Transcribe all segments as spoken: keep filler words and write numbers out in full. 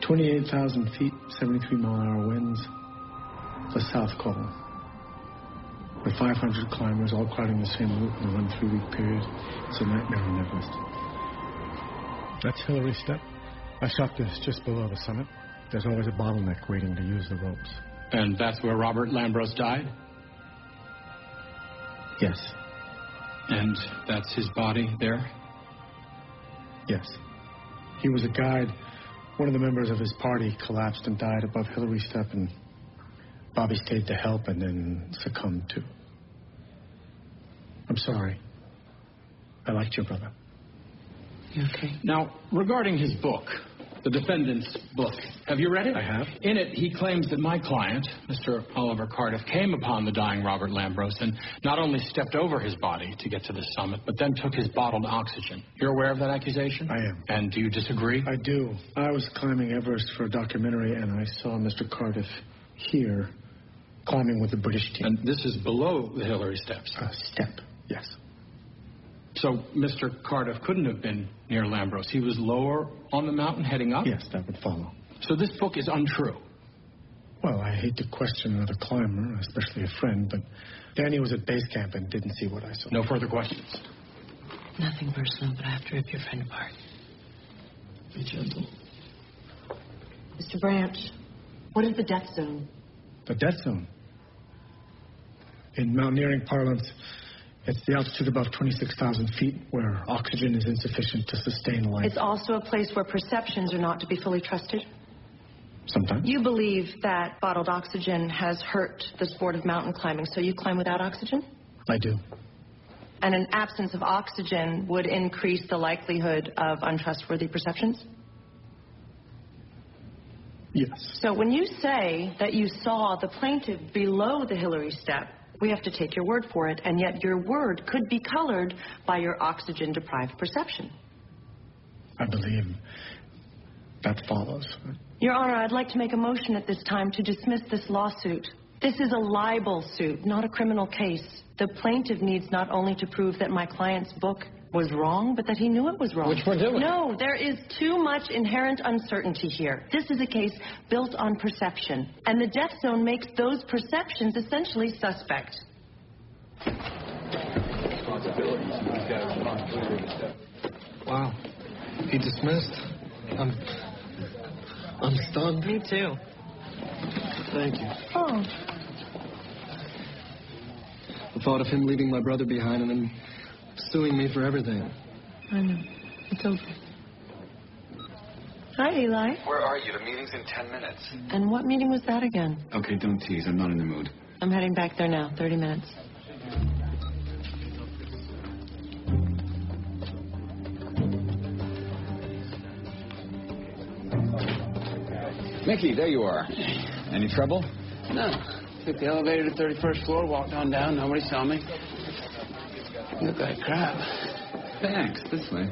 twenty-eight thousand feet, seventy-three mile an hour winds. The South Col. With five hundred climbers all crowding the same route in a one three-week period. It's a nightmare on Everest. That's Hillary Step. I shot this just below the summit. There's always a bottleneck waiting to use the ropes. And that's where Robert Lambros died? Yes. And that's his body there? Yes. He was a guide. One of the members of his party collapsed and died above Hillary Step, and Bobby stayed to help and then succumbed too. I'm sorry. I liked your brother. You okay? Now, regarding his book, the defendant's book, have you read it? I have. In it, he claims that my client, Mister Oliver Cardiff, came upon the dying Robert Lambros and not only stepped over his body to get to the summit, but then took his bottled oxygen. You're aware of that accusation? I am. And do you disagree? I do. I was climbing Everest for a documentary, and I saw Mister Cardiff here climbing with the British team. And this is below the Hillary Steps? A step, yes. So Mister Cardiff couldn't have been near Lambros. He was lower on the mountain heading up? Yes, that would follow. So this book is untrue? Well, I hate to question another climber, especially a friend, but Danny was at base camp and didn't see what I saw. No further questions? Nothing personal, but I have to rip your friend apart. Be gentle. Mister Branch, what is the death zone? The death zone? In mountaineering parlance, it's the altitude above twenty-six thousand feet where oxygen is insufficient to sustain life. It's also a place where perceptions are not to be fully trusted. Sometimes. You believe that bottled oxygen has hurt the sport of mountain climbing, so you climb without oxygen? I do. And an absence of oxygen would increase the likelihood of untrustworthy perceptions? Yes. So when you say that you saw the plaintiff below the Hillary Step, we have to take your word for it, and yet your word could be colored by your oxygen-deprived perception. I believe that follows. Your Honor, I'd like to make a motion at this time to dismiss this lawsuit. This is a libel suit, not a criminal case. The plaintiff needs not only to prove that my client's book was wrong, but that he knew it was wrong. Which we're doing. No, there is too much inherent uncertainty here. This is a case built on perception, and the death zone makes those perceptions essentially suspect. Wow. He dismissed. I'm... I'm stunned. Me too. Thank you. Oh. The thought of him leaving my brother behind and then suing me for everything. I know. It's over. Hi, Eli. Where are you? The meeting's in ten minutes. And what meeting was that again? Okay, don't tease. I'm not in the mood. I'm heading back there now. thirty minutes. Mickey, there you are. Any trouble? No. Took the elevator to thirty-first floor, walked on down, nobody saw me. Look like crap. Thanks. This way.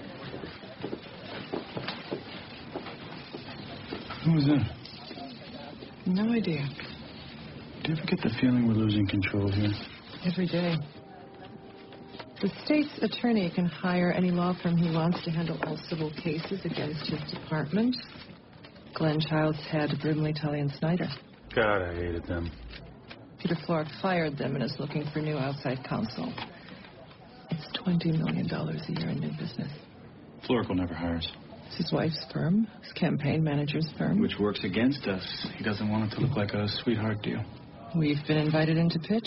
Who was that? No idea. Do you ever get the feeling we're losing control here? Every day. The state's attorney can hire any law firm he wants to handle all civil cases against his department. Glenn Childs had Brimley, Tully, and Snyder. God, I hated them. Peter Florek fired them and is looking for new outside counsel. It's twenty million dollars a year in new business. Florek will never hire us. It's his wife's firm, his campaign manager's firm. Which works against us. He doesn't want it to look like a sweetheart deal. We've been invited in to pitch.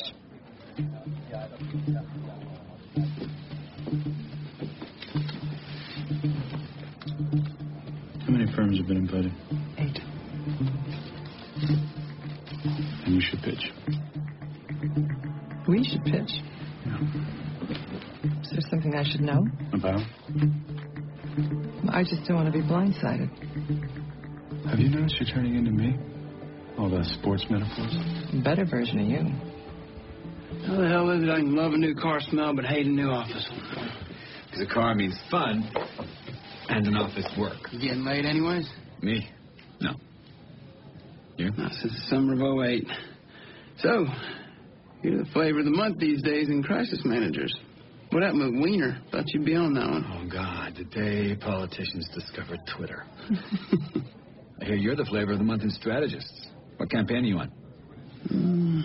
How many firms have been invited? Eight. And you should pitch. We should pitch. Yeah. Is there something I should know? About? I just don't want to be blindsided. Have you noticed you're turning into me? All the sports metaphors? Better version of you. How the hell is it I can love a new car smell but hate a new office? Because a car means fun and an office work. You getting late anyways? Me? No. You? Not since the summer of oh eight. So, you're the flavor of the month these days in crisis managers. What happened with Wiener? Thought you'd be on that one. Oh, God, the day politicians discovered Twitter. I Hey, you're the flavor of the month in strategists. What campaign are you on? Mm.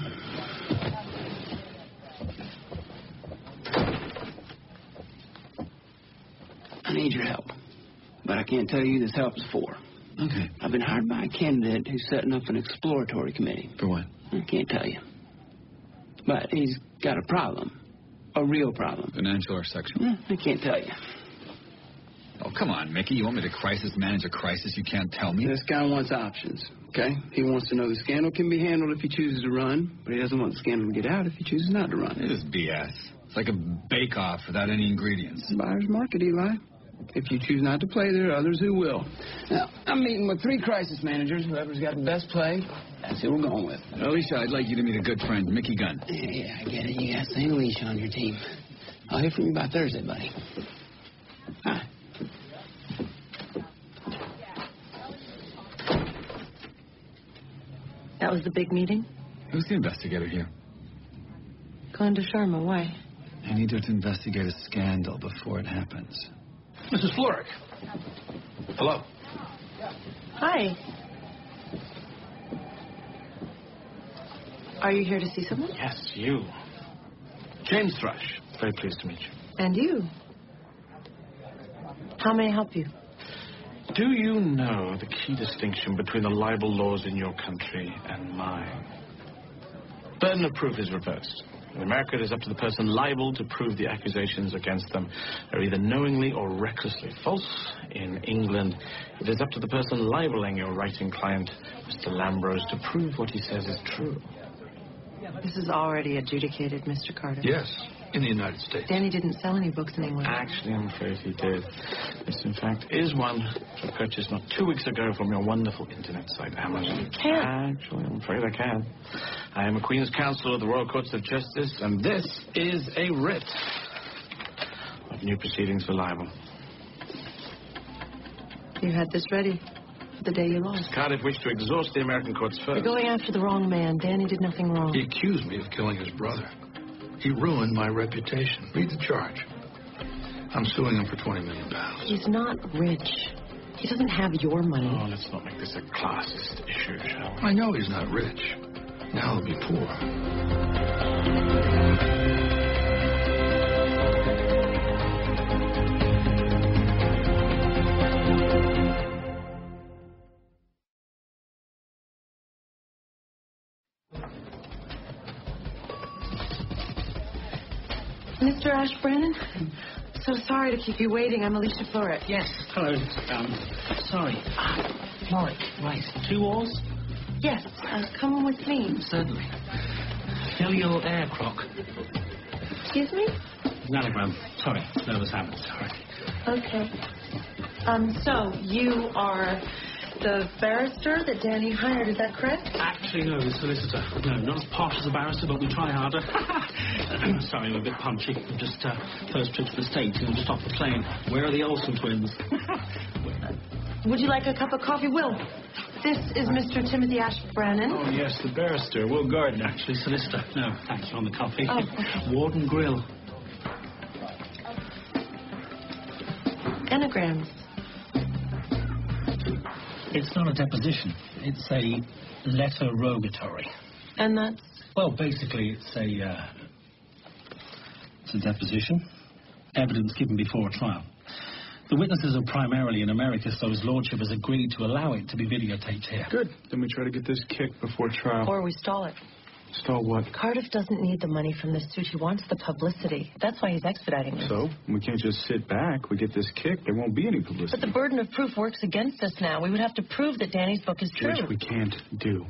I need your help, but I can't tell you who this help is for. Okay. I've been hired by a candidate who's setting up an exploratory committee. For what? I can't tell you. But he's got a problem. A real problem. Financial or sexual? Mm, I can't tell you. Oh, come on, Mickey. You want me to crisis manage a crisis you can't tell me? This guy wants options, okay? He wants to know the scandal can be handled if he chooses to run, but he doesn't want the scandal to get out if he chooses not to run. This is B S. It's like a bake-off without any ingredients. Buyer's market, Eli. If you choose not to play, there are others who will. Now, I'm meeting with three crisis managers. Whoever's got the best play, that's who we're going with. Alicia, I'd like you to meet a good friend, Mickey Gunn. Yeah, I get it. You got Saint Alicia on your team. I'll hear from you by Thursday, buddy. Hi. That was the big meeting? Who's the investigator here? Glenda Sharma, why? I need her to investigate a scandal before it happens. Missus Florick. Hello. Hi. Are you here to see someone? Yes, you. James Thrush. Very pleased to meet you. And you. How may I help you? Do you know the key distinction between the libel laws in your country and mine? Burden of proof is reversed. In America, it is up to the person libeled to prove the accusations against them are either knowingly or recklessly false. In England, it is up to the person libeling your writing client, Mister Lambrose, to prove what he says is true. This is already adjudicated, Mister Carter. Yes, in the United States. Danny didn't sell any books in England. Actually, I'm afraid he did. This, in fact, is one I purchased not two weeks ago from your wonderful internet site, Amazon. You can't. Actually, I'm afraid I can. I am a Queen's Counsel of the Royal Courts of Justice, and this is a writ of new proceedings for libel. You had this ready for the day you lost. Cardiff wished to exhaust the American courts first. You're going after the wrong man. Danny did nothing wrong. He accused me of killing his brother. He ruined my reputation. Read the charge. I'm suing him for twenty million pounds. He's not rich. He doesn't have your money. Oh, let's not make this a classist issue, shall we? I know he's not rich. Now he'll be poor. Mister Ashbrennan, so sorry to keep you waiting. I'm Alicia Florick. Yes, hello. Um, sorry. Ah, Florick, right. Two oars? Yes, uh, come with me. Certainly. Fill your air crock. Excuse me? Nanogram. Sorry, nervous habit. Sorry. Okay. Um, so, you are the barrister that Danny hired, is that correct? Actually, no, the solicitor. No, not as posh as a barrister, but we try harder. Sorry, I'm a bit punchy. Just uh, first trip to the States, and just off the plane. Where are the Olsen twins? Would you like a cup of coffee? Will, this is Mister Timothy Ashbrennan. Oh, yes, the barrister. Will Gordon, actually, solicitor. No, thank you on the coffee. Oh, okay. Warden Grill. Anagrams. It's not a deposition. It's a letter rogatory. And that's? Well, basically, it's a, uh, it's a deposition. Evidence given before a trial. The witnesses are primarily in America, so his lordship has agreed to allow it to be videotaped here. Good. Then we try to get this kicked before trial. Or we stall it. Stall what? Cardiff doesn't need the money from this suit. He wants the publicity. That's why he's expediting it. So? We can't just sit back. We get this kicked. There won't be any publicity. But the burden of proof works against us now. We would have to prove that Danny's book is true. Which we can't do.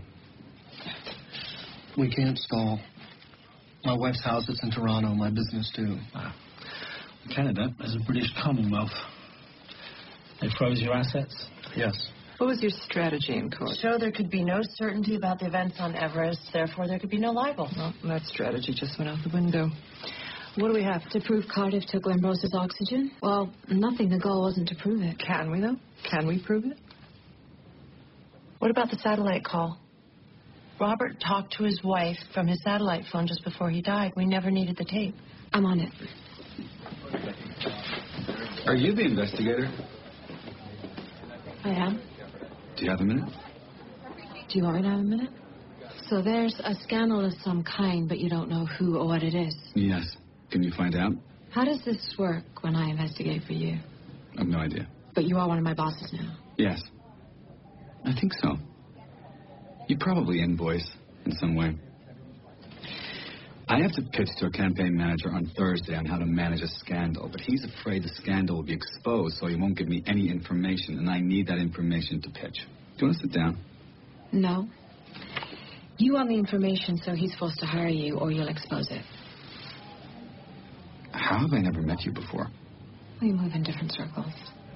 We can't stall. My wife's house is in Toronto. My business, too. Wow. Canada is a British Commonwealth. They froze your assets? Yes. What was your strategy in court? Show there could be no certainty about the events on Everest, therefore there could be no libel. Well, that strategy just went out the window. What do we have? To prove Cardiff took Lambrose's oxygen? Well, nothing. The goal wasn't to prove it. Can we, though? Can we prove it? What about the satellite call? Robert talked to his wife from his satellite phone just before he died. We never needed the tape. I'm on it. Are you the investigator? I am. Do Do you have a minute? Do you want me to have a minute? So there's a scandal of some kind, but you don't know who or what it is. Yes. Can you find out? How does this work when I investigate for you? I have no idea. But you are one of my bosses now. Yes. I think so. You probably invoice in some way. I have to pitch to a campaign manager on Thursday on how to manage a scandal, but he's afraid the scandal will be exposed, so he won't give me any information, and I need that information to pitch. Do you want to sit down? No. You want the information, so he's forced to hire you, or you'll expose it. How have I never met you before? We move in different circles.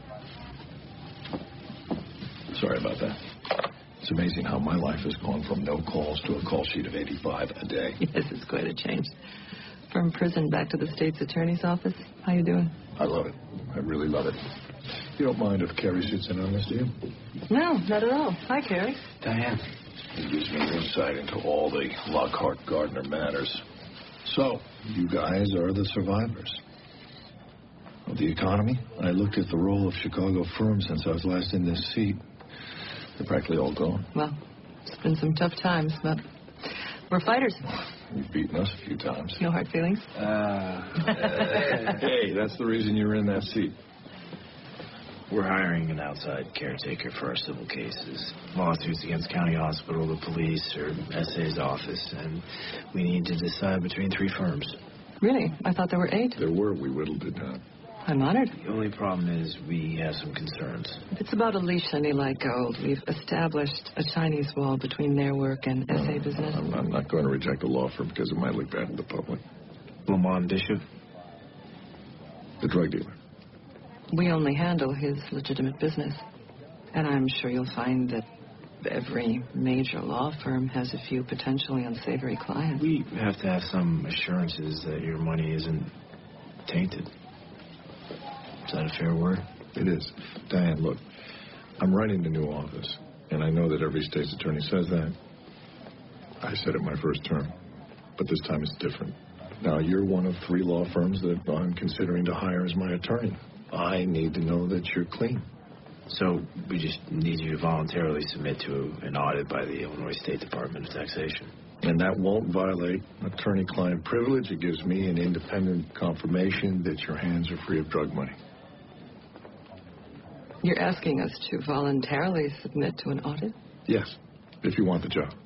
Sorry about that. It's amazing how my life has gone from no calls to a call sheet of eighty-five a day. Yes, it's quite a change. From prison back to the state's attorney's office. How you doing? I love it. I really love it. You don't mind if Carrie sits in on this, do you? No, not at all. Hi, Carrie. Diane. It gives me insight into all the Lockhart-Gardner matters. So, you guys are the survivors of the economy. I looked at the role of Chicago firms since I was last in this seat. They're practically all gone. Well, it's been some tough times, but we're fighters. You've beaten us a few times. No hard feelings? Uh, hey, that's the reason you're in that seat. We're hiring an outside caretaker for our civil cases. Lawsuits against county hospital, the police, or S A's office, and we need to decide between three firms. Really? I thought there were eight. There were. We whittled it down. I'm honored. The only problem is we have some concerns. If it's about Alicia and Eli Gold, we've established a Chinese wall between their work and S A business. I'm, I'm not going to reject a law firm because it might look bad to the public. Lamont Bishop? The drug dealer. We only handle his legitimate business. And I'm sure you'll find that every major law firm has a few potentially unsavory clients. We have to have some assurances that your money isn't tainted. Is that a fair word? It is. Diane, look, I'm running the new office, and I know that every state's attorney says that. I said it my first term, but this time it's different. Now, you're one of three law firms that I'm considering to hire as my attorney. I need to know that you're clean. So we just need you to voluntarily submit to an audit by the Illinois State Department of Taxation. And that won't violate attorney-client privilege. It gives me an independent confirmation that your hands are free of drug money. You're asking us to voluntarily submit to an audit? Yes, if you want the job.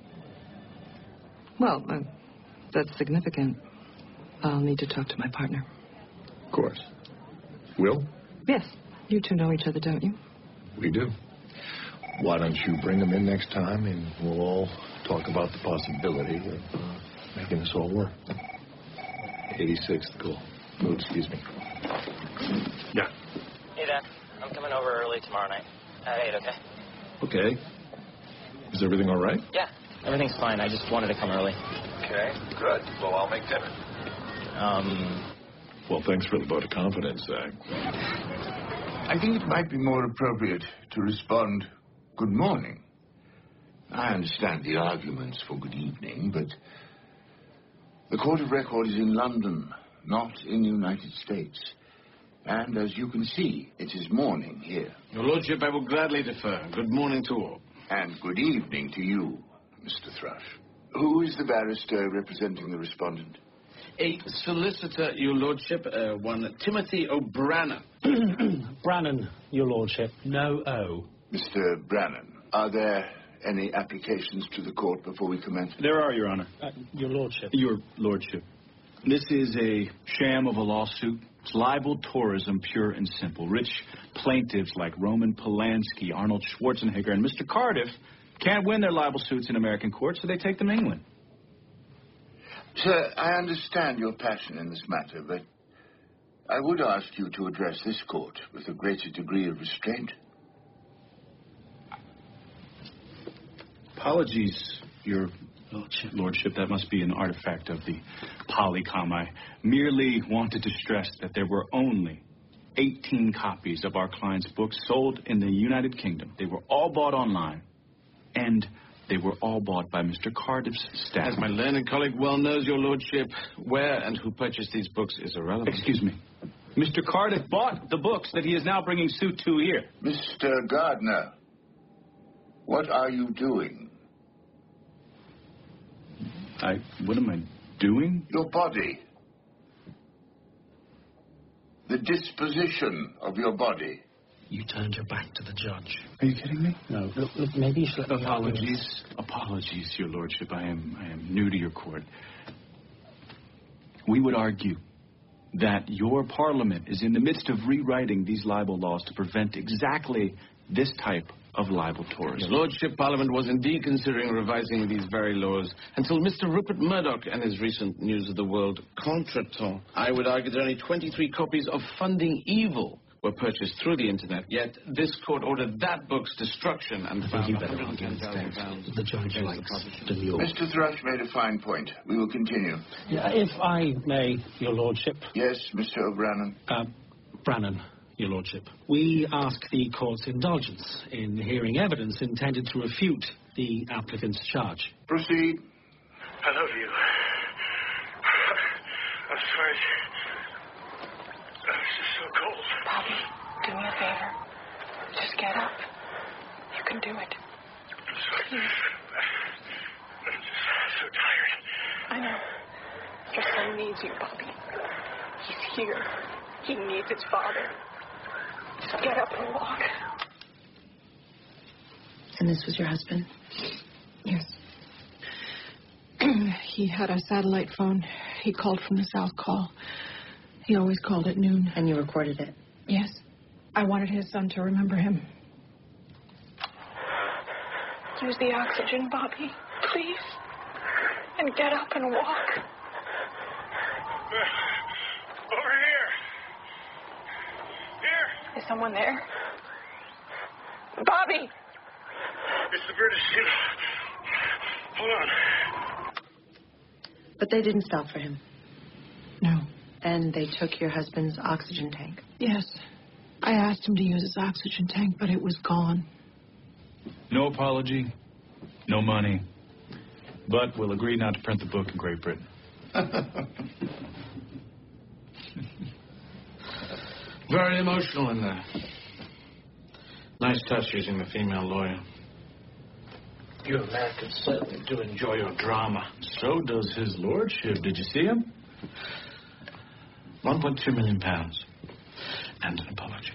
Well, uh, that's significant. I'll need to talk to my partner. Of course. Will? Yes. You two know each other, don't you? We do. Why don't you bring them in next time, and we'll all talk about the possibility of uh, making this all work. eighty-sixth call. Oh, excuse me. Yeah. Hey, Dad. I'm coming over early tomorrow night. At eight, okay? Okay. Is everything all right? Yeah, everything's fine. I just wanted to come early. Okay, good. Well, I'll make dinner. Um... Well, thanks for the vote of confidence, Zach. I think it might be more appropriate to respond, good morning. I understand the arguments for good evening, but the Court of Record is in London, not in the United States. And as you can see, it is morning here. Your Lordship, I will gladly defer. Good morning to all. And good evening to you, Mister Thrush. Who is the barrister representing the respondent? A solicitor, Your Lordship, uh, one Timothy O'Brannan. Brannan, Your Lordship. No O. Mister Brannan, are there any applications to the court before we commence? There are, Your Honor. Uh, Your Lordship. Your Lordship. This is a sham of a lawsuit. It's libel tourism, pure and simple. Rich plaintiffs like Roman Polanski, Arnold Schwarzenegger, and Mister Cardiff can't win their libel suits in American courts, so they take them to England. Sir, I understand your passion in this matter, but I would ask you to address this court with a greater degree of restraint. Apologies, Your Lordship. Lordship, that must be an artifact of the Polycom. I merely wanted to stress that there were only eighteen copies of our client's books sold in the United Kingdom. They were all bought online, and they were all bought by Mister Cardiff's staff. As my learned colleague well knows, Your Lordship, where and who purchased these books is irrelevant. Excuse me. Mister Cardiff bought the books that he is now bringing suit to here. Mister Gardner, What are you doing? I... What am I doing? Your body. The disposition of your body. You turned your back to the judge. Are you kidding me? No, look, look maybe you should let me help with Apologies. this. Apologies, Your Lordship. I am I am new to your court. We would argue that your parliament is in the midst of rewriting these libel laws to prevent exactly this type of libel tourism. Your Lordship, Parliament was indeed considering revising these very laws until Mister Rupert Murdoch and his recent News of the World contretemps. I would argue that only twenty-three copies of Funding Evil were purchased through the internet, yet this court ordered that book's destruction and found you one better hundred ten thousand argue pounds. The judge likes demure. Mister Thrush made a fine point. We will continue. Yeah, if I may, Your Lordship. Yes, Mister O'Brannan. Uh, Brannan, Your Lordship. We ask the court's indulgence in hearing evidence intended to refute the applicant's charge. Proceed. I love you. I'm sorry. It's just so cold. Bobby, do me a favor. Just get up. You can do it. I'm sorry. Please. I'm just so tired. I know. Your son needs you, Bobby. He's here. He needs his father. Just get up and walk. And this was your husband? Yes. He had a satellite phone. He called from the South Call. He always called at noon. And you recorded it? Yes. I wanted his son to remember him. Use the oxygen, Bobby. Please. And get up and walk. Over here. Here. Is someone there? Bobby! It's the British. Hold on. But they didn't stop for him. No. And they took your husband's oxygen tank. Yes. I asked him to use his oxygen tank, but it was gone. No apology, no money, but we'll agree not to print the book in Great Britain. Very emotional in there. Nice touch using the female lawyer. You Americans certainly do enjoy your drama. So does his lordship. Did you see him? one point two million pounds. And an apology.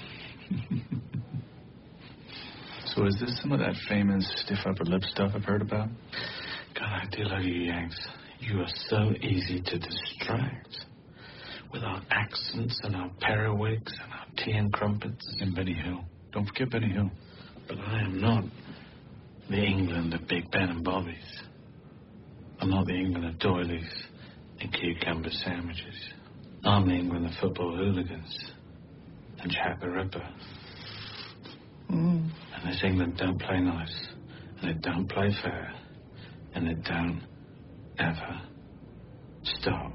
So is this some of that famous stiff upper lip stuff I've heard about? God, I do love you, Yanks. You are so easy to distract. With our accents and our periwigs and our tea and crumpets. And Benny Hill. Don't forget Benny Hill. But I am not the England of Big Ben and Bobbies. I'm not the England of doilies and cucumber sandwiches. I'm the England of football hooligans and Jack the Ripper. Mm. And this England don't play nice, and it don't play fair, and it don't ever stop.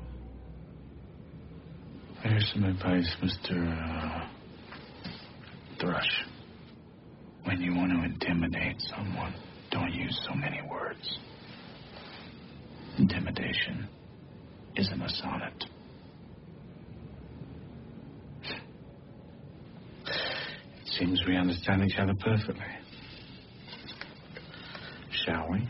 Here's some advice, Mister Uh, Thrush. When you want to intimidate someone, don't use so many words. Intimidation isn't a sonnet. It seems we understand each other perfectly. Shall we?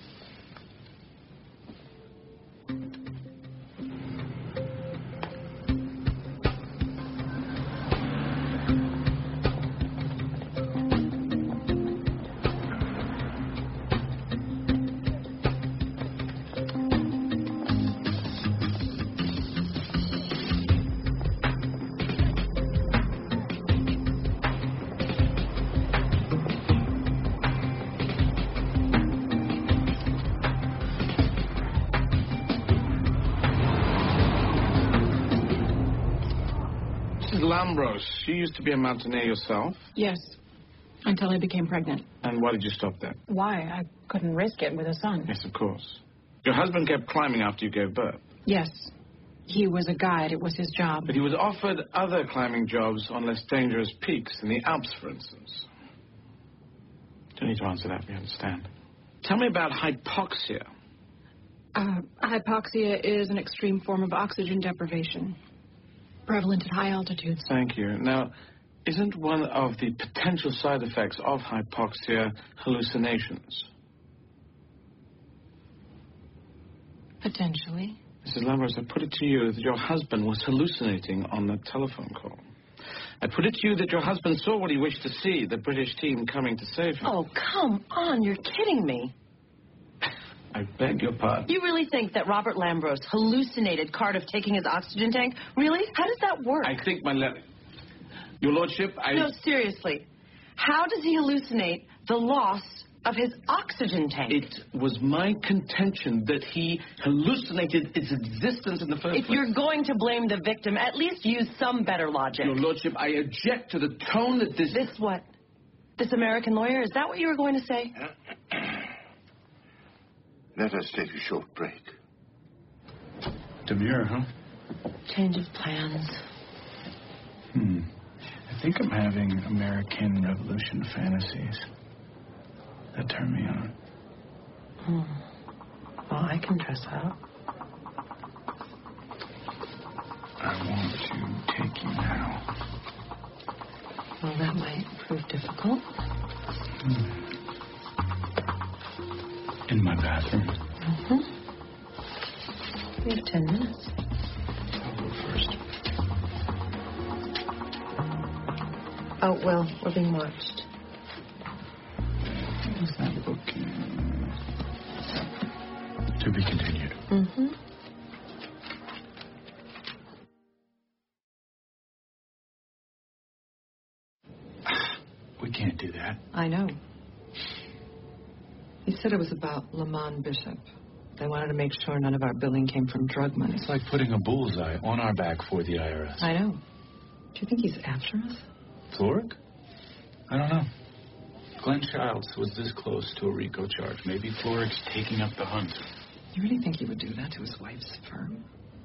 Lambros, you used to be a mountaineer yourself. Yes. Until I became pregnant. And why did you stop that? Why? I couldn't risk it with a son. Yes, of course. Your husband kept climbing after you gave birth. Yes. He was a guide. It was his job. But he was offered other climbing jobs on less dangerous peaks in the Alps, for instance. Don't need to answer that, we understand. Tell me about hypoxia. Uh, hypoxia is an extreme form of oxygen deprivation. Prevalent at high altitudes. Thank you. Now, Isn't one of the potential side effects of hypoxia hallucinations? Potentially. Missus Lambros, I put it to you that your husband was hallucinating on that telephone call. I put it to you that your husband saw what he wished to see, the British team coming to save him. Oh, come on. You're kidding me. I beg your pardon. You really think that Robert Lambros hallucinated Cardiff taking his oxygen tank? Really? How does that work? I think, my le- Your Lordship, I... No, seriously. How does he hallucinate the loss of his oxygen tank? It was my contention that he hallucinated its existence in the first If place. you're going to blame the victim, at least use some better logic. Your Lordship, I object to the tone that this... This what? This American lawyer? Is that what you were going to say? Let us take a short break. Demure, huh? Change of plans. Hmm. I think I'm having American Revolution fantasies. That turn me on. Hmm. Well, I can dress up. I want to take you now. Well, that might prove difficult. Hmm. In my bathroom. Mm-hmm. We have ten minutes. I'll go first. Oh, well, we're being watched. Is that book? To be continued. Mm-hmm. We can't do that. I know. He said it was about Lamont Bishop. They wanted to make sure none of our billing came from drug money. It's like putting a bullseye on our back for the I R S. I know. Do you think he's after us? Floric? I don't know. Glenn Childs was this close to a RICO charge. Maybe Floric's taking up the hunt. You really think he would do that to his wife's firm?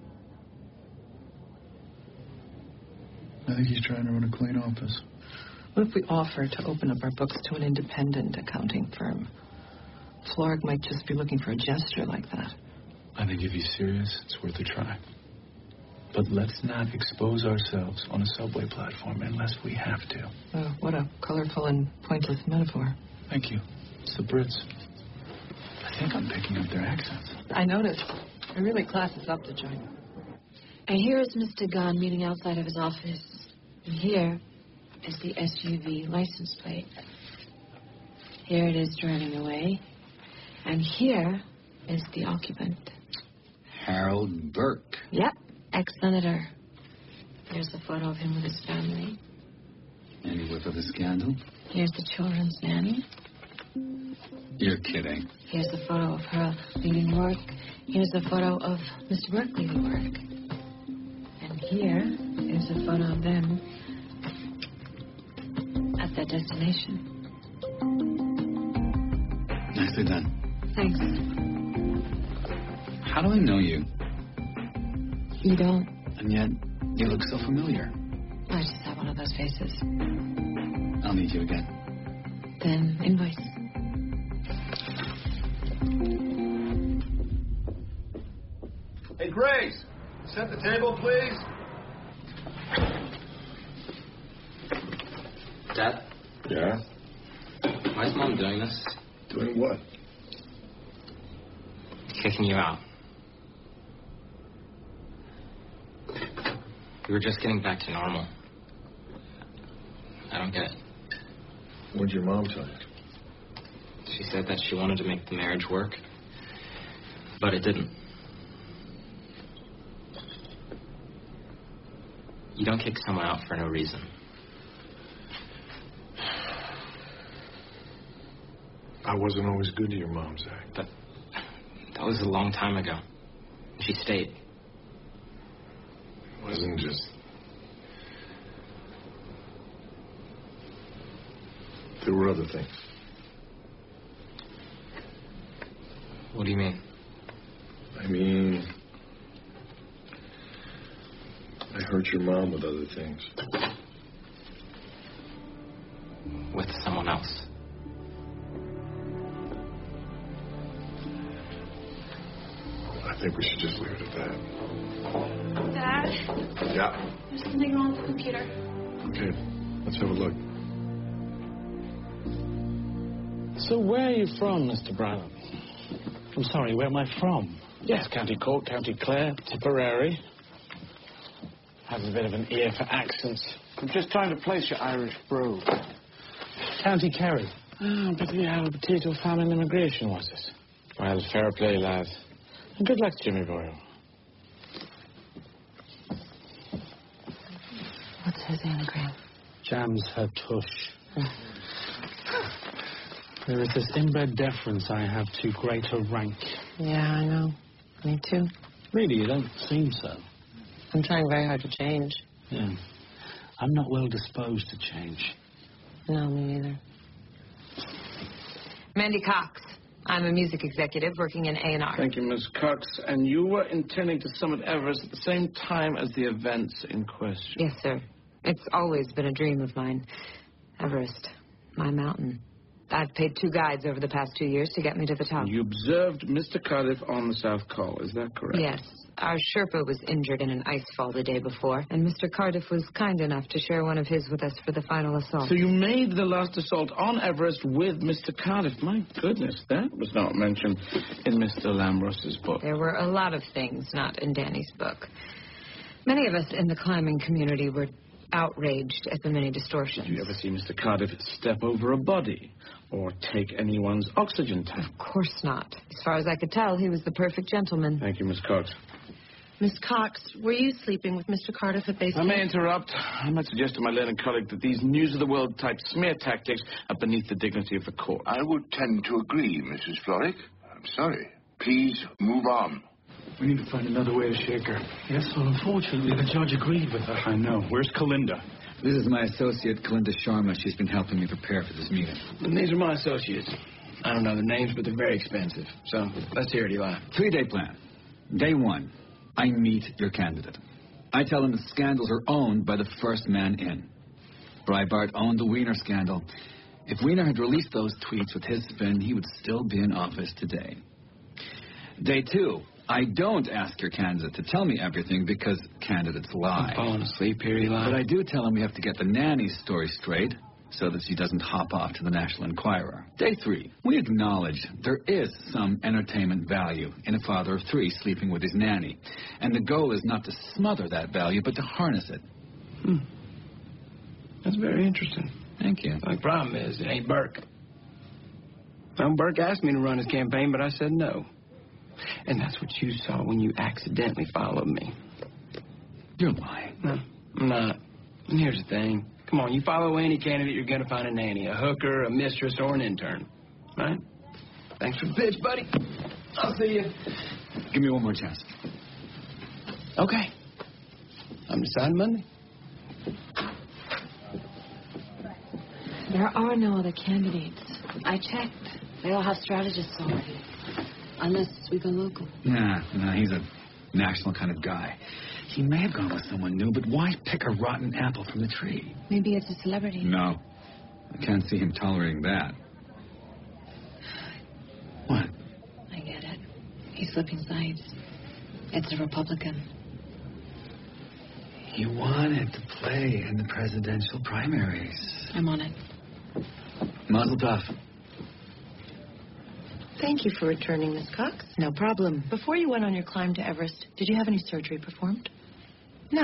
I think he's trying to run a clean office. What if we offer to open up our books to an independent accounting firm? Floric might just be looking for a gesture like that. I think if he's serious, it's worth a try. But let's not expose ourselves on a subway platform unless we have to. Oh, what a colorful and pointless metaphor. Thank you. It's the Brits. I think I'm picking up their accents. I noticed. It really classes up the joint. And here is Mister Gunn meeting outside of his office. And here is the S U V license plate. Here it is driving away. And here is the occupant. Harold Burke. Yep, ex-senator. Here's a photo of him with his family. Any whiff of the scandal? Here's the children's nanny. You're kidding. Here's a photo of her leaving work. Here's a photo of Mister Burke leaving work. And here is a photo of them at their destination. Nicely done. Thanks. How do I know you? You don't? And yet, you look so familiar. I just have one of those faces. I'll need you again. Then invoice. Hey, Grace, set the table, please. Dad? Yeah? Why is Mom doing this? Doing what? Kicking you out. We were just getting back to normal. I don't get it. What did your mom tell you? She said that she wanted to make the marriage work, but it didn't. You don't kick someone out for no reason. I wasn't always good to your mom, Zach. But that was a long time ago. She stayed. It wasn't just... There were other things. What do you mean? I mean... I hurt your mom with other things. With someone else? I think we should just leave it at that. Dad? Yeah? There's something wrong with the computer. Okay. Let's have a look. So where are you from, Mister Brown? I'm sorry, where am I from? Yes, County Cork, County Clare, Tipperary. Have a bit of an ear for accents. I'm just trying to place your Irish brogue. County Kerry. Oh, but we had a potato famine immigration, was it? Well, fair play, lad. And good luck, Jimmy Boyle. What's his anagram? Jams her tush. There is this inbred deference I have to greater rank. Yeah, I know. Me too. Really, you don't seem so. I'm trying very hard to change. Yeah. I'm not well disposed to change. No, me neither. Mandy Cox. I'm a music executive working in A and R. Thank you, Miss Cox. And you were intending to summit Everest at the same time as the events in question? Yes, sir. It's always been a dream of mine. Everest. My mountain. I've paid two guides over the past two years to get me to the top. You observed Mister Cardiff on the South Col, is that correct? Yes. Our Sherpa was injured in an ice fall the day before, and Mister Cardiff was kind enough to share one of his with us for the final assault. So you made the last assault on Everest with Mister Cardiff. My goodness, that was not mentioned in Mister Lambros's book. There were a lot of things not in Danny's book. Many of us in the climbing community were outraged at the many distortions. Did you ever see Mister Cardiff step over a body or take anyone's oxygen tank? Of course not. As far as I could tell, he was the perfect gentleman. Thank you, Miss Cox. Miss Cox, were you sleeping with Mister Cardiff at base I may interrupt. I might suggest to my learned colleague that these news-of-the-world type smear tactics are beneath the dignity of the court. I would tend to agree, Missus Florrick. I'm sorry. Please move on. We need to find another way to shake her. Yes, well, unfortunately, the judge agreed with her. I know. Where's Kalinda? This is my associate, Kalinda Sharma. She's been helping me prepare for this meeting. And these are my associates. I don't know their names, but they're very expensive. So, let's hear it, Eli. Three-day plan. Day one, I meet your candidate. I tell him the scandals are owned by the first man in. Breitbart owned the Wiener scandal. If Wiener had released those tweets with his spin, he would still be in office today. Day two, I don't ask your candidate to tell me everything because candidates lie. I'm falling asleep here, Eli. But I do tell him we have to get the nanny's story straight so that she doesn't hop off to the National Enquirer. Day three, we acknowledge there is some entertainment value in a father of three sleeping with his nanny. And the goal is not to smother that value, but to harness it. Hmm. That's very interesting. Thank you. The problem is, it ain't Burke. Well, Burke asked me to run his campaign, but I said no. And that's what you saw when you accidentally followed me. You're lying. No, I'm not. And here's the thing. Come on, you follow any candidate, you're going to find a nanny, a hooker, a mistress, or an intern. Right? Thanks for the pitch, buddy. I'll see you. Give me one more chance. Okay. I'm deciding Monday. There are no other candidates. I checked. They all have strategists already. Unless we go local. Nah, nah, he's a national kind of guy. He may have gone with someone new, but why pick a rotten apple from the tree? Maybe it's a celebrity. No. I can't see him tolerating that. What? I get it. He's flipping sides. It's a Republican. He wanted to play in the presidential primaries. I'm on it. Mazel tov. Thank you for returning, Miss Cox. No problem. Before you went on your climb to Everest, did you have any surgery performed? No.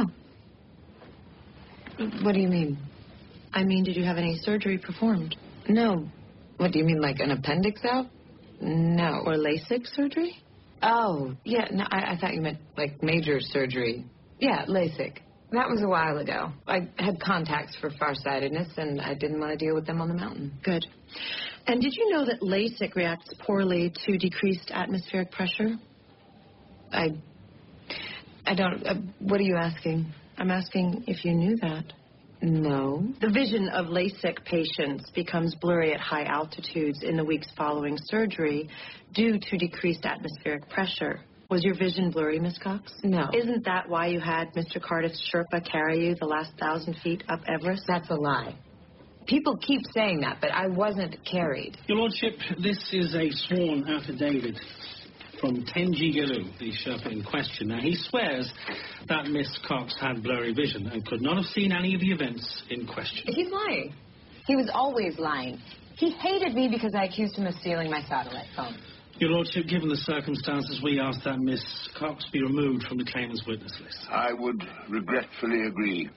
What do you mean? I mean, did you have any surgery performed? No. What do you mean, like an appendix out? No. Or LASIK surgery? Oh, yeah. No, I, I thought you meant like major surgery. Yeah, LASIK. That was a while ago. I had contacts for farsightedness, and I didn't want to deal with them on the mountain. Good. And did you know that LASIK reacts poorly to decreased atmospheric pressure? I... I don't... Uh, what are you asking? I'm asking if you knew that. No. The vision of LASIK patients becomes blurry at high altitudes in the weeks following surgery due to decreased atmospheric pressure. Was your vision blurry, Miss Cox? No. Isn't that why you had Mister Cardiff's Sherpa carry you the last thousand feet up Everest? That's a lie. People keep saying that, but I wasn't carried. Your Lordship, this is a sworn affidavit. from Tenji Gelu, the Sherpa in question. Now, he swears that Miss Cox had blurry vision and could not have seen any of the events in question. He's lying. He was always lying. He hated me because I accused him of stealing my satellite phone. Your Lordship, given the circumstances, we ask that Miss Cox be removed from the claimant's witness list. I would regretfully agree.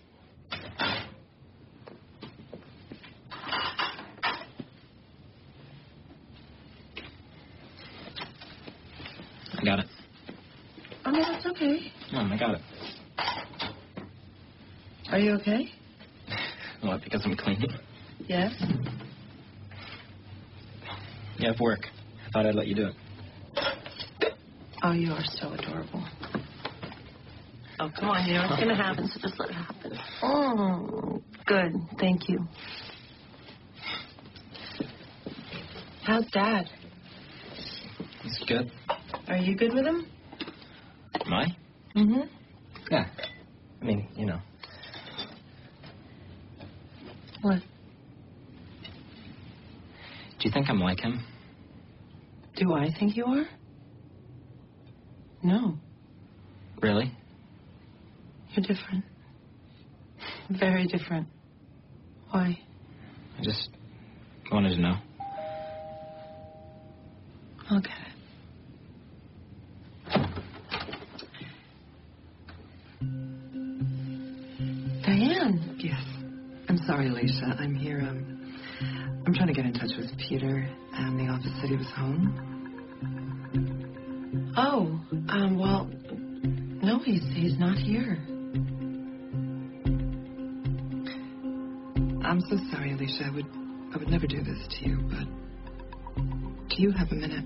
I got it. Oh, no, that's okay. Mom, I got it. Are you okay? What, because I'm clean? Yes. You have work. I thought I'd let you do it. Oh, you are so adorable. Oh, come on, you know it's going to happen, so just let it happen. Oh, good. Thank you. How's Dad? It's good. Are you good with him? Am I? Mm-hmm. Yeah. I mean, you know. What? Do you think I'm like him? Do I think you are? No. Really? You're different. Very different. Why? I just wanted to know. Okay. Diane. Yes. I'm sorry, Alicia. I'm here. Um, I'm trying to get in touch with Peter, and the office said he was home. Oh, um, well, no, he's he's not here. I'm so sorry, Alicia. I would I would never do this to you, but do you have a minute?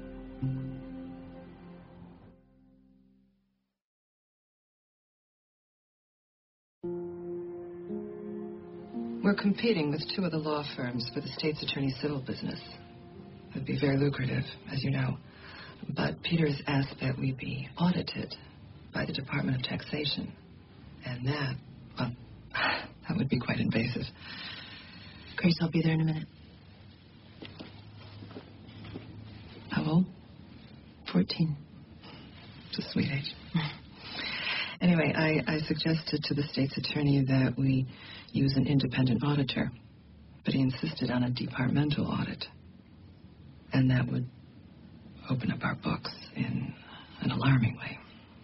We're competing with two other law firms for the state's attorney civil business. It would be very lucrative, as you know. But Peter's asked that we be audited by the Department of Taxation. And that, well, that would be quite invasive. Grace, I'll be there in a minute. How old? Fourteen. It's a sweet age. Anyway, I, I suggested to the state's attorney that we use an independent auditor, but he insisted on a departmental audit. And that would open up our books in an alarming way.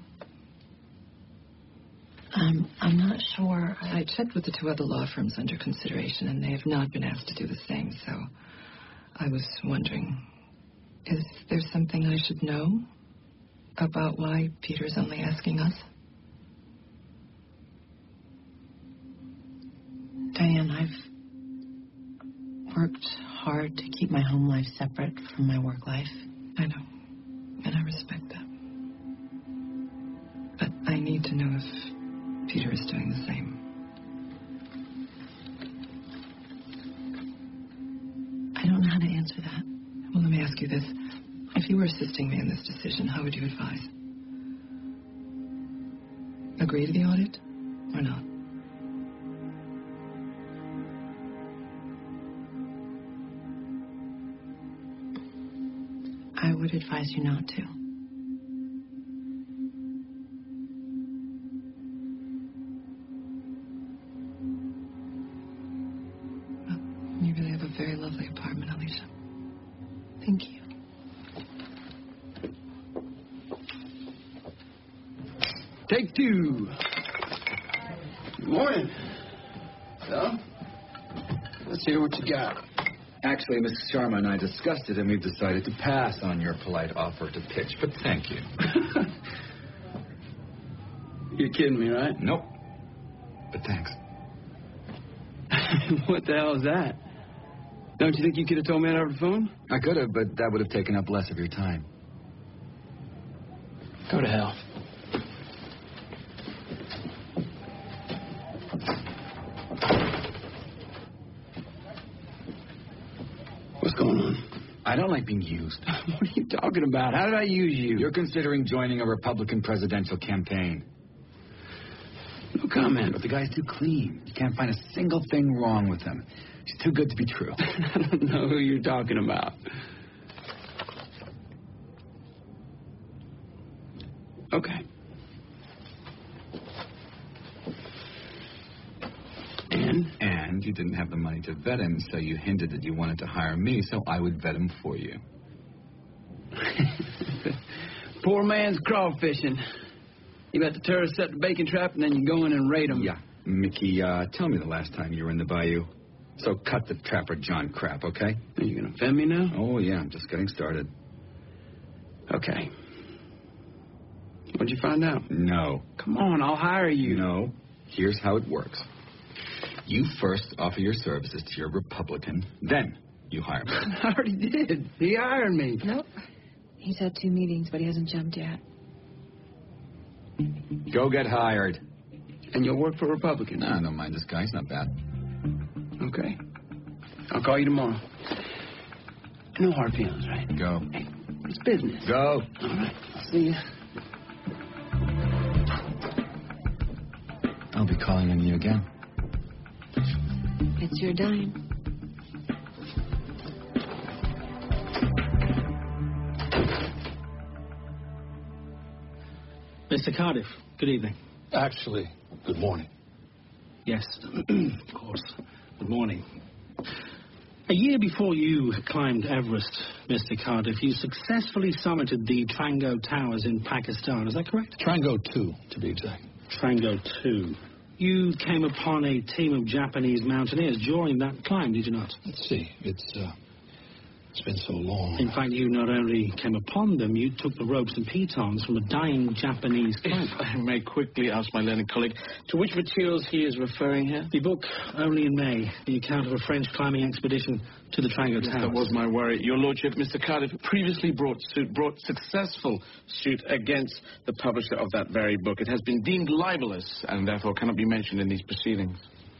Um, I'm not sure. I checked with the two other law firms under consideration, and they have not been asked to do the same, so I was wondering, is there something I should know about why Peter's only asking us? Diane, I've worked hard to keep my home life separate from my work life. I know, and I respect that. But I need to know if Peter is doing the same. I don't know how to answer that. Well, let me ask you this. If you were assisting me in this decision, how would you advise? Agree to the audit or not? I would advise you not to. Well, you really have a very lovely apartment, Alicia. Thank you. Take two. Good morning. So, let's hear what you got. Actually, Missus Sharma and I discussed it, and we've decided to pass on your polite offer to pitch, but thank you. You're kidding me, right? Nope. But thanks. What the hell is that? Don't you think you could have told me that over the phone? I could have, but that would have taken up less of your time. Go to hell. What's going on? I don't like being used. What are you talking about? How did I use you? You're considering joining a Republican presidential campaign. No comment. But the guy's too clean. You can't find a single thing wrong with him. He's too good to be true. I don't know who you're talking about. you didn't have the money to vet him, so you hinted that you wanted to hire me so I would vet him for you. Poor man's crawfishing. You let the tourists set the bacon trap, and then you go in and raid them. Yeah. Mickey, uh, tell me the last time you were in the bayou. So cut the Trapper John crap, okay? Are you going to offend me now? Oh, yeah, I'm just getting started. Okay. What'd you find out? No. Come on, I'll hire you. No. Here's how it works. You first offer your services to your Republican, then you hire me. I already did. He hired me. Nope. He's had two meetings, but he hasn't jumped yet. Go get hired. And you'll work for a Republican? Nah, I don't mind this guy. He's not bad. Okay. I'll call you tomorrow. No hard feelings, right? Go. Hey, it's business. Go. All right. I'll see you. I'll be calling on you again. It's your dime. Mister Cardiff, good evening. Actually, good morning. Yes, of course. Good morning. A year before you climbed Everest, Mister Cardiff, you successfully summited the Trango Towers in Pakistan. Is that correct? Trango two, to be exact. Trango two. You came upon a team of Japanese mountaineers during that climb, did you not? Let's see. It's, uh, it's been so long. In fact, you not only came upon them, you took the ropes and pitons from a dying Japanese climber. If I may quickly ask my learned colleague, to which materials he is referring here? The book, Only in May, the account of a French climbing expedition to the Trango Yes, Towers. that was my worry. Your Lordship, Mister Cardiff previously brought suit, brought successful suit against the publisher of that very book. It has been deemed libelous and therefore cannot be mentioned in these proceedings.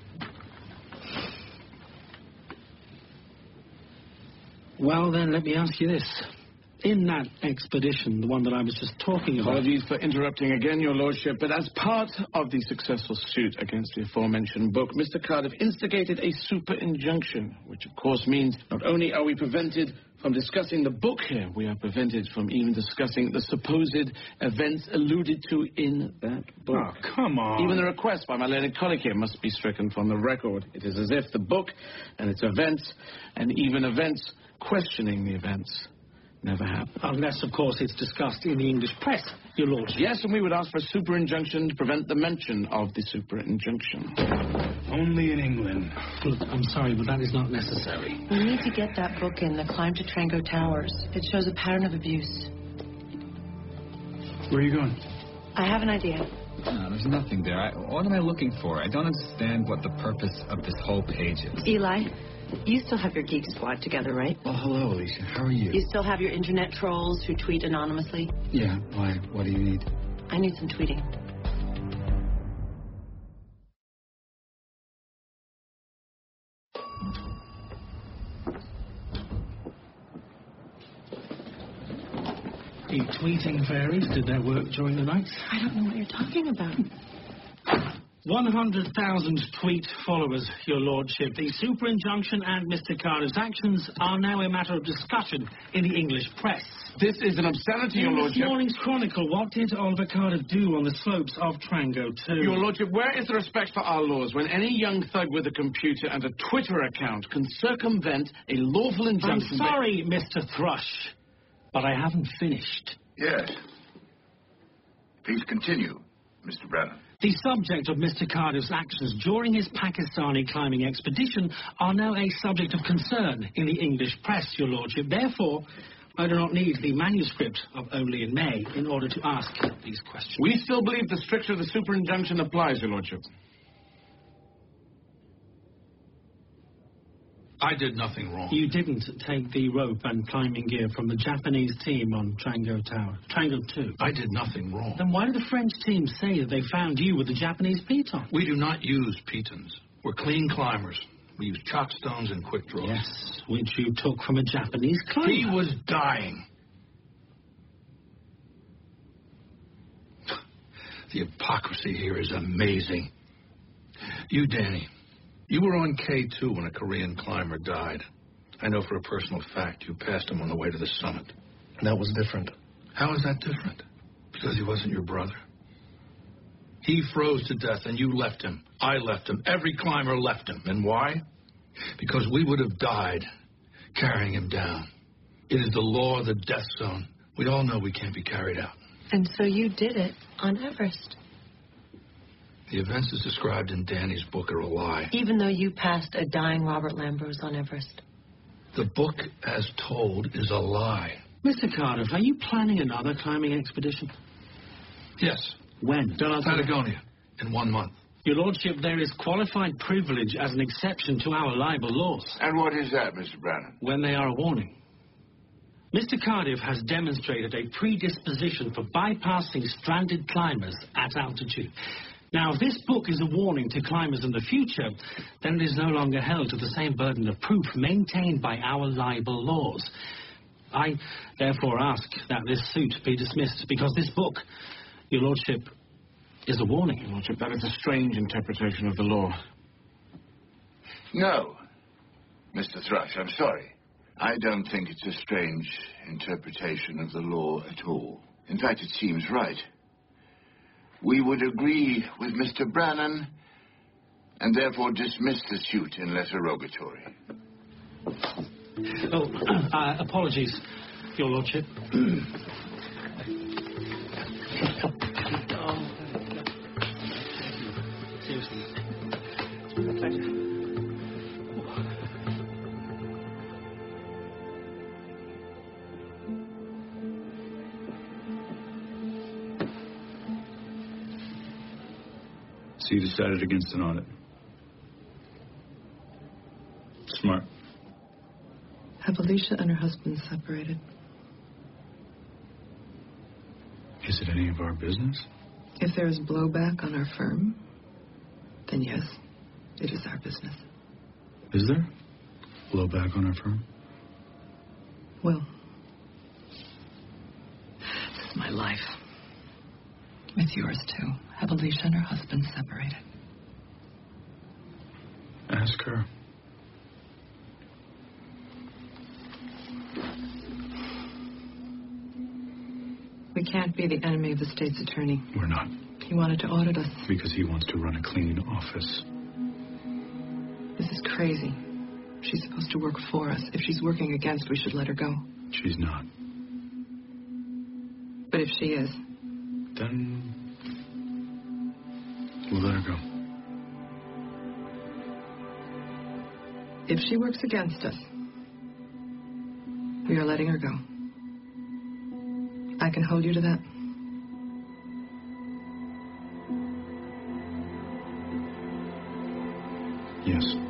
Well, then, let me ask you this. In that expedition, the one that I was just talking about... Apologies for interrupting again, Your Lordship, but as part of the successful suit against the aforementioned book, Mister Cardiff instigated a super injunction, which of course means not only are we prevented from discussing the book here, we are prevented from even discussing the supposed events alluded to in that book. Oh, come on. Even the request by my learned colleague here must be stricken from the record. It is as if the book and its events, and even events questioning the events, never happened. Unless, of course, it's discussed in the English press, Your Lordship. Yes, and we would ask for a super injunction to prevent the mention of the super injunction. Only in England. Look, I'm sorry, but that is not necessary. We need to get that book in, The Climb to Trango Towers. It shows a pattern of abuse. Where are you going? I have an idea. No, there's nothing there. I, what am I looking for? I don't understand what the purpose of this whole page is. Eli, you still have your Geek Squad together, right? Well, hello, Alicia. How are you? You still have your internet trolls who tweet anonymously? Yeah, why? What do you need? I need some tweeting. The tweeting fairies did their work during the night. I don't know what you're talking about. one hundred thousand tweet followers, Your Lordship. The super injunction and Mister Cardiff's actions are now a matter of discussion in the English press. This is an obscenity, Your In Lordship. this morning's Chronicle, what did Oliver Cardiff do on the slopes of Trango two? Your Lordship, where is the respect for our laws when any young thug with a computer and a Twitter account can circumvent a lawful injunction? I'm sorry, Mister Thrush, but I haven't finished. Yes. Please continue, Mister Brennan. The subject of Mister Cardiff's actions during his Pakistani climbing expedition are now a subject of concern in the English press, Your Lordship. Therefore, I do not need the manuscript of Only in May in order to ask these questions. We still believe the stricture of the super injunction applies, Your Lordship. I did nothing wrong. You didn't take the rope and climbing gear from the Japanese team on Trango Tower. Trango two. I did nothing wrong. Then why did the French team say that they found you with the Japanese piton? We do not use pitons. We're clean climbers. We use chalk stones and quick draws. Yes, which you took from a Japanese climber. He was dying. The hypocrisy here is amazing. You, Danny, you were on K two when a Korean climber died. I know for a personal fact you passed him on the way to the summit. That was different. How is that different? Because he wasn't your brother? He froze to death, and you left him. I left him. Every climber left him. And why? Because we would have died carrying him down. It is the law of the death zone. We all know we can't be carried out. And so you did it on Everest. The events as described in Danny's book are a lie. Even though you passed a dying Robert Lambrose on Everest. The book, as told, is a lie. Mister Cardiff, are you planning another climbing expedition? Yes. When? Patagonia. In one month. Your Lordship, there is qualified privilege as an exception to our libel laws. And what is that, Mister Brannan? When they are a warning. Mister Cardiff has demonstrated a predisposition for bypassing stranded climbers at altitude. Now, if this book is a warning to climbers in the future, then it is no longer held to the same burden of proof maintained by our libel laws. I, therefore, ask that this suit be dismissed, because this book, Your Lordship, is a warning. Your Lordship, that is a strange interpretation of the law. No, Mister Thrush, I'm sorry. I don't think it's a strange interpretation of the law at all. In fact, it seems right. We would agree with Mister Brannan and therefore dismiss the suit in letter rogatory. Oh, uh, apologies, Your Lordship. Seriously. Thank you. So you decided against an audit. Smart. Have Alicia and her husband separated? Is it any of our business? If there is blowback on our firm, then yes, it is our business. Is there? Blowback on our firm? Well, this is my life. It's yours, too. Have Alicia and her husband separated. Ask her. We can't be the enemy of the state's attorney. We're not. He wanted to audit us. Because he wants to run a clean office. This is crazy. She's supposed to work for us. If she's working against, we should let her go. She's not. But if she is... Then... we'll let her go. If she works against us, we are letting her go. I can hold you to that. Yes.